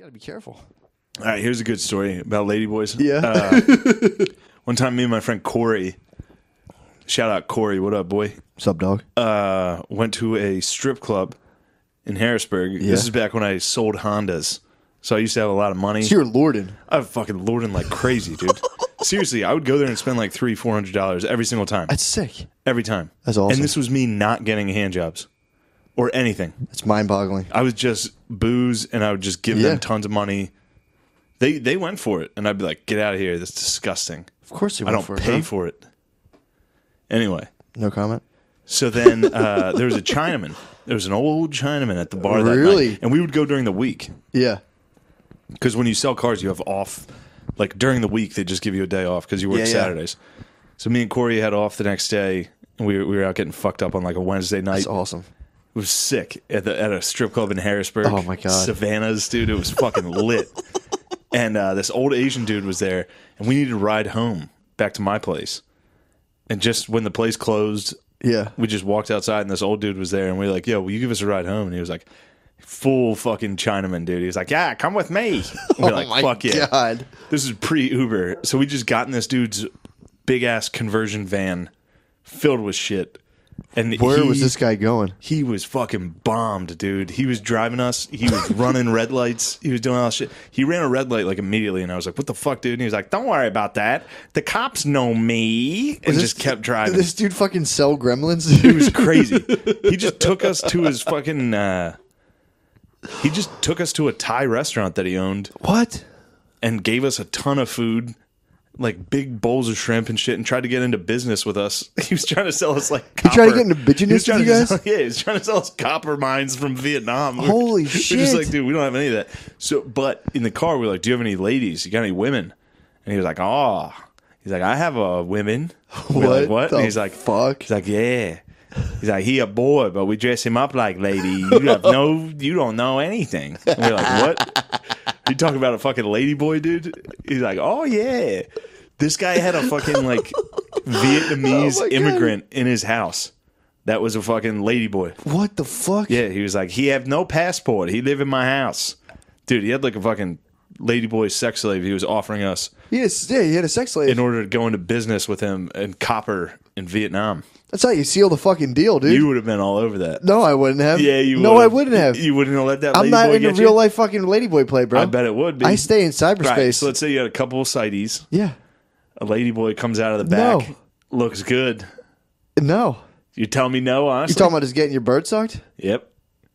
gotta be careful. All right, here's a good story about ladyboys. Yeah. One time, me and my friend Corey, shout out Corey, what up, boy? What's up, dog? Went to a strip club in Harrisburg. Yeah. This is back when I sold Hondas. So I used to have a lot of money. So you're lording. I was fucking lording like crazy, dude. Seriously, I would go there and spend like $300-$400 every single time. That's sick. Every time. That's awesome. And this was me not getting hand jobs or anything. It's mind-boggling. I was just booze, and I would just give them tons of money. They went for it, and I'd be like, "Get out of here! That's disgusting." Of course you I went don't for pay it. for it. Anyway, No comment. so then there was a Chinaman. There was an old Chinaman at the bar that Really? night, and we would go during the week Yeah. because when you sell cars, you have off. Like during the week, they just give you a day off because you work Yeah, yeah. Saturdays. So me and Corey had off the next day, and we were out getting fucked up on like a Wednesday night. That's awesome. It was sick at a strip club in Harrisburg. Oh, my God. Savannah's, dude. It was fucking lit. And this old Asian dude was there, and we needed to ride home back to my place. And just when the place closed, Yeah. we just walked outside, and this old dude was there, and we were like, "Yo, will you give us a ride home?" And he was like, full fucking Chinaman, dude. He was like, "Yeah, come with me." And we're like, my "Fuck yeah." God. This is pre-Uber. So we just got in this dude's big-ass conversion van filled with shit. And Where was this guy going? He was fucking bombed, dude. He was driving us. He was running red lights. He was doing all this shit. He ran a red light like immediately, and I was like, "What the fuck, dude?" And he was like, "Don't worry about that. The cops know me." And just kept driving. Did this dude fucking sell gremlins? He was crazy. He just took us to his fucking... he just took us to a Thai restaurant that he owned What? and gave us a ton of food. Like big bowls of shrimp and shit, and tried to get into business with us. He was trying to sell us like copper. He tried to get into business He was trying with you to guys? sell- yeah, he was trying to sell us copper mines from Vietnam. Holy We're shit. just like, dude, we don't have any of that. So, but in the car, we're like, "Do you have any ladies? You got any women?" And he was like, "Oh." He's like, "I have a women." We're like, "What?" the And he's like, fuck? He's like, "Yeah." He's like, "He a boy, but we dress him up like lady. You don't know anything." And we're like, "What?" You talking about a fucking lady boy, dude? He's like, "Oh yeah." This guy had a fucking like Vietnamese Oh my God. immigrant in his house. That was a fucking lady boy. What the fuck? Yeah, he was like, "He have no passport. He live in my house." Dude, he had like a fucking lady boy sex slave he was offering us He had a sex slave. in order to go into business with him in copper in Vietnam. That's how you seal the fucking deal, dude. You would have been all over that. No, I wouldn't have. Yeah, you would. No, I wouldn't have. You wouldn't have let that I'm lady not boy into get real you? life fucking ladyboy play, bro. I bet it would be. I stay in cyberspace. Right, so let's say you had a couple of sighties. Yeah. A lady boy comes out of the back. No. Looks good. No. You tell me no, honestly? You talking about just getting your bird sucked? Yep.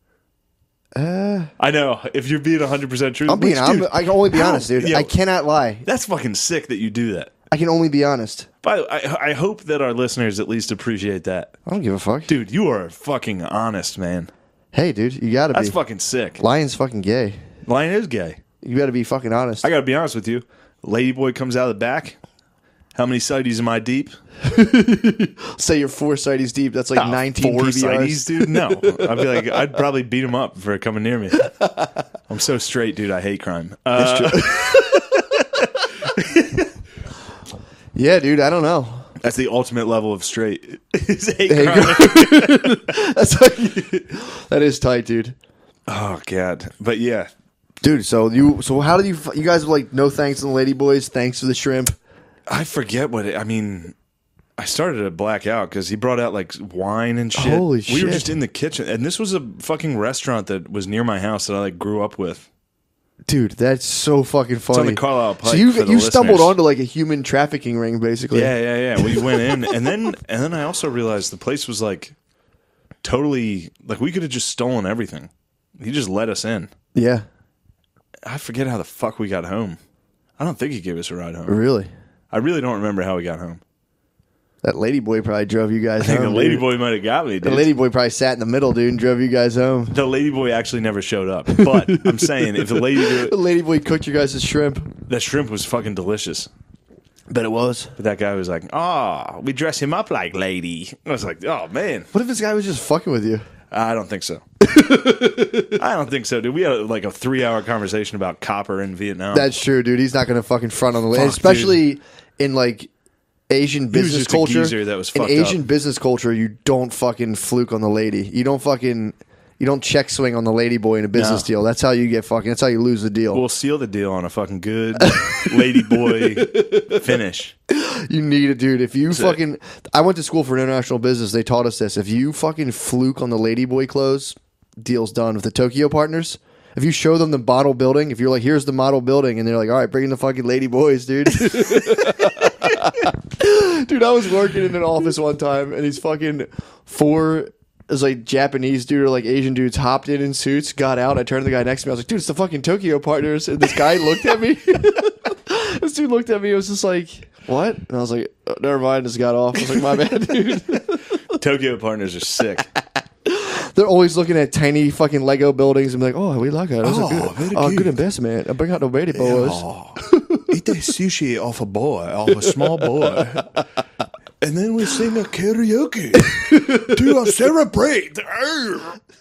I know. If you're being 100% true. I can only be honest, dude. Yo, I cannot lie. That's fucking sick that you do that. I can only be honest. By the way, I hope that our listeners at least appreciate that. I don't give a fuck. Dude, you are fucking honest, man. Hey, dude, you gotta That's be. fucking sick. Lion's fucking gay. Lion is gay. You gotta be fucking honest. I gotta be honest with you. Ladyboy comes out of the back. How many sighties am I deep? Say you're 4 sighties deep. That's like 19 4 PBRs. sighties, dude? No. I'd be like, I'd probably beat him up for coming near me. I'm so straight, dude. I hate crime. Yeah, dude, I don't know. That's the ultimate level of straight. Is hate Hate crime. That's like, that is tight, dude. Oh, God. But yeah. Dude, so how did you guys were like, no thanks to the ladyboys, thanks for the shrimp? I forget I mean, I started to black out because he brought out like wine and shit. Holy We shit. were just in the kitchen. And this was a fucking restaurant that was near my house that I like grew up with. Dude, that's so fucking funny. on the Carlisle Pike So you for the stumbled listeners. onto like a human trafficking ring, basically. Yeah. We went in, and then I also realized the place was like totally like we could have just stolen everything. He just let us in. Yeah. I forget how the fuck we got home. I don't think he gave us a ride home. Really? I really don't remember how we got home. That ladyboy probably drove you guys I think home. the dude. ladyboy might have got me, The dude. ladyboy probably sat in the middle, dude, and drove you guys home. The ladyboy actually never showed up. But I'm saying if the The ladyboy cooked you guys' shrimp. that shrimp was fucking delicious. Bet it was. But that guy was like, "Oh, we dress him up like lady." I was like, "Oh man, What if this guy was just fucking with you? I don't think so." I don't think so, dude. We had like a 3-hour conversation about copper in Vietnam. That's true, dude. He's not going to fucking front on the lady, Fuck, especially in like Asian was business just a culture. geezer that was in fucked Asian up. business culture, you don't fucking fluke on the lady. You don't fucking. You don't check swing on the ladyboy in a business deal. That's how you get fucking. That's how you lose the deal. We'll seal the deal on a fucking good ladyboy finish. You need it, dude. If you fucking, I went to school for international business. They taught us this. If you fucking fluke on the ladyboy clothes, deal's done with the Tokyo partners. If you show them the model building, if you're like, here's the model building, and they're like, all right, bring in the fucking ladyboys, dude. Dude, I was working in an office one time, and these fucking it was like Japanese dude or like Asian dudes hopped in suits, got out. I turned to the guy next to me. I was like, dude, it's the fucking Tokyo partners. And this guy looked at me. This dude looked at me. I was just like, what? And I was like, oh, never mind. Just got off. I was like, my bad, dude. Tokyo partners are sick. They're always looking at tiny fucking Lego buildings and be like, oh, we like it. Good investment. I bring out the baby boys. Eat the sushi off a small boy. And then we sing a karaoke to celebrate.